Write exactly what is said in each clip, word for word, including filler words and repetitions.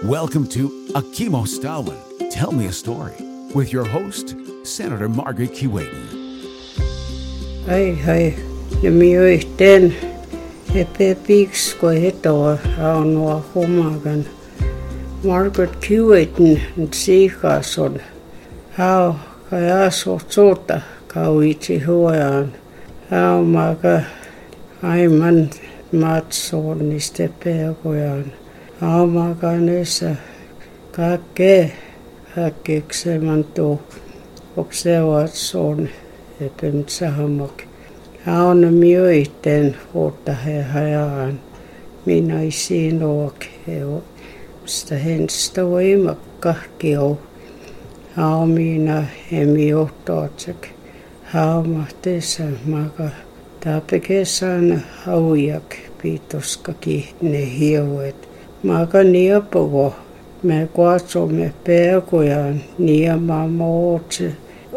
Welcome to Akimo Stalin, Tell Me a Story, with your host, Senator Margaret Keewatin. Ai hai, na mio iten, he pepiks ko hetoa aunua humagan. Margaret Keewatin ntsikason, hau kai aso tsota kauiti huayaan. Hau maka aiman matsoon niste peakoyaan. Hau maka nesa kake hakeksemantu oksevatsoon epemtsahamak. Hau na mio iten uutta he hajaan. Minä isiin oak heo. Sitä henstä voimakka kio. Hau minä hemi johtoatsek. Hau mahteessa maka. Tapekesana haujak piitoskaki ne hioet. Maka niapovo. Me kuatsomme peakojaan niema mootse.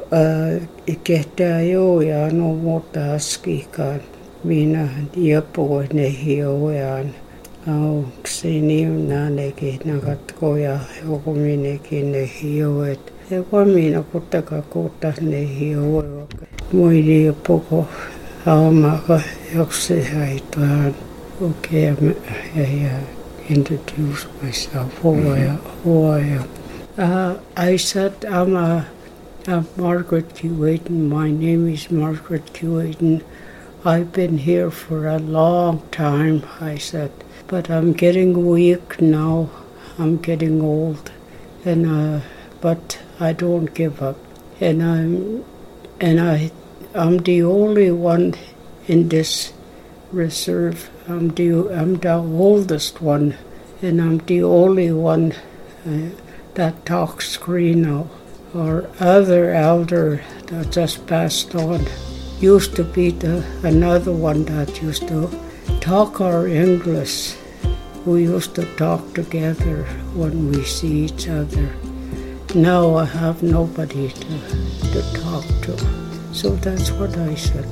Kehtää joo ja no muuta askikaan. Minä niapovo ne hioet. Auksi niin nänekin nakatkoja joku minäkin ne hioet. Joku minä kuttakaan kuutta ne hioet. Moi niapoko haumaka joksi haitoaan. Okay, ja ja introduce myself. Huoja, huoja. Uh, I said I'm a, a Margaret Keewatin. My name is Margaret Keewatin. I've been here for a long time, I said. But I'm getting weak now. I'm getting old, and uh, but I don't give up. And I'm, and I, I'm the only one in this reserve. I'm the, I'm the oldest one, and I'm the only one uh, that talks Greeno. Our other elder that just passed on used to be the another one that used to talk our English. We used to talk together when we see each other. Now I have nobody to, to talk to. So that's what I said.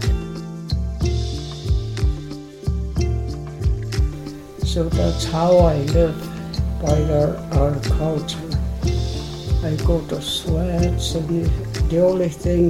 So that's how I live by our, our culture. I go to sweats, and the only thing,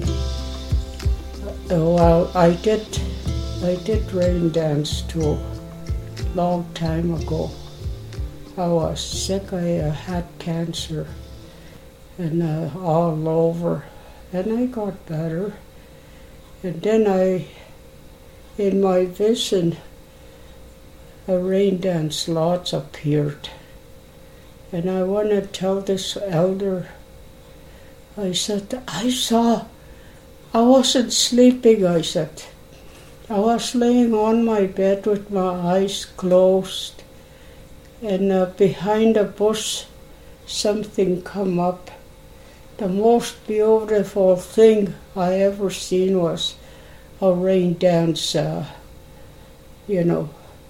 well, I did, I did rain dance too. Long time ago. I was sick. I uh, had cancer and uh, all over, and I got better. And then I, in my vision, a rain dance lots appeared. And I want to tell this elder, I said, I saw, I wasn't sleeping, I said. I was laying on my bed with my eyes closed, and uh, behind a bush something come up. The most beautiful thing I ever seen was a rain dance, uh, you know,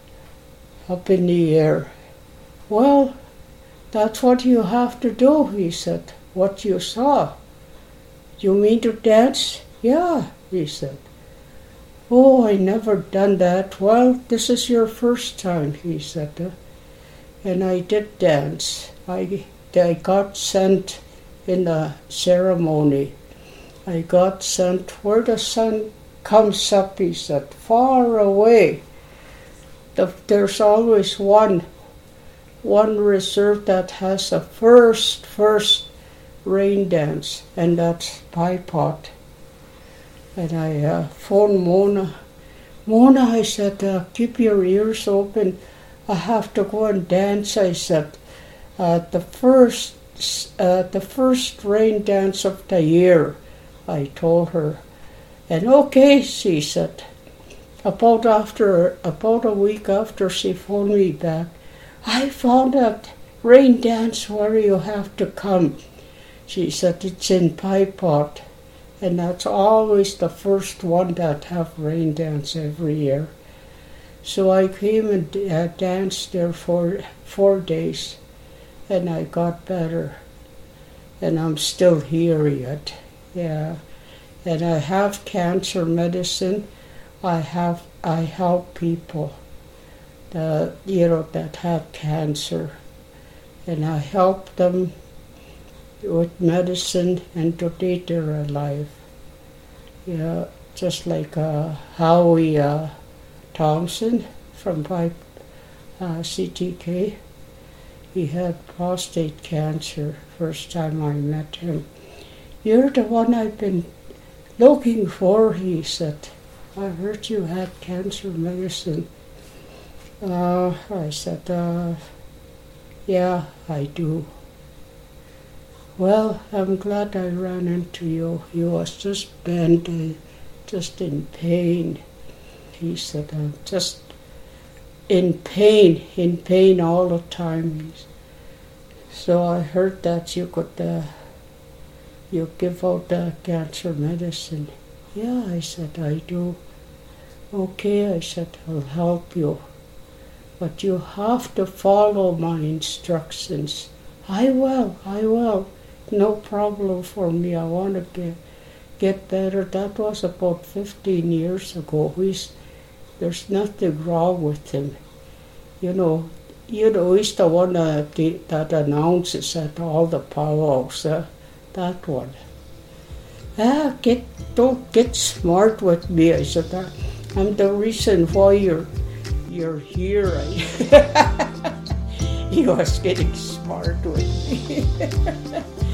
up in the air. Well, that's what you have to do, he said. What you saw. You mean to dance? Yeah, he said. Oh, I never done that. Well, this is your first time, he said. And I did dance. I, I got sent in the ceremony. I got sent where the sun comes up, he said, far away. The, there's always one, one reserve that has a first, first rain dance, and that's Pie Pot. And I uh, phoned Mona. Mona, I said, uh, keep your ears open. I have to go and dance, I said. Uh, the first uh, the first rain dance of the year, I told her. And okay, she said. About after, about a week after she phoned me back, I found that rain dance where you have to come. She said, it's in Pie Pot. And that's always the first one that have rain dance every year. So I came and uh, danced there for four days, and I got better. And I'm still here yet, yeah. And I have cancer medicine. I have I help people, that you know that have cancer, and I helped them with medicine, and today they're alive. Yeah, just like uh, Howie uh, Thompson from Pipe uh, C T K. He had prostate cancer first time I met him. You're the one I've been looking for, he said. I heard you had cancer medicine. Uh, I said, uh, yeah, I do. Well, I'm glad I ran into you. He was just bent, uh, just in pain. He said, I'm just in pain, in pain all the time. So I heard that you could, uh, you give out the cancer medicine. Yeah, I said, I do. Okay, I said, I'll help you. But you have to follow my instructions. I will, I will. No problem for me. I want to get, get better. That was about fifteen years ago. He's, there's nothing wrong with him. You know, you know, he's the one that, that announces at all the powwows. Uh, that one. Ah, get, don't get smart with me. I said, uh, I'm the reason why you're, you're here. He was getting smart with me.